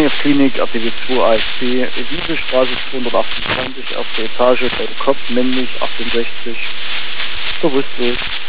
Gefängnisklinik, RTW 2 AFC, Wieselstraße 228, erste Etage, Kopf, männlich, 68, bewusstlos.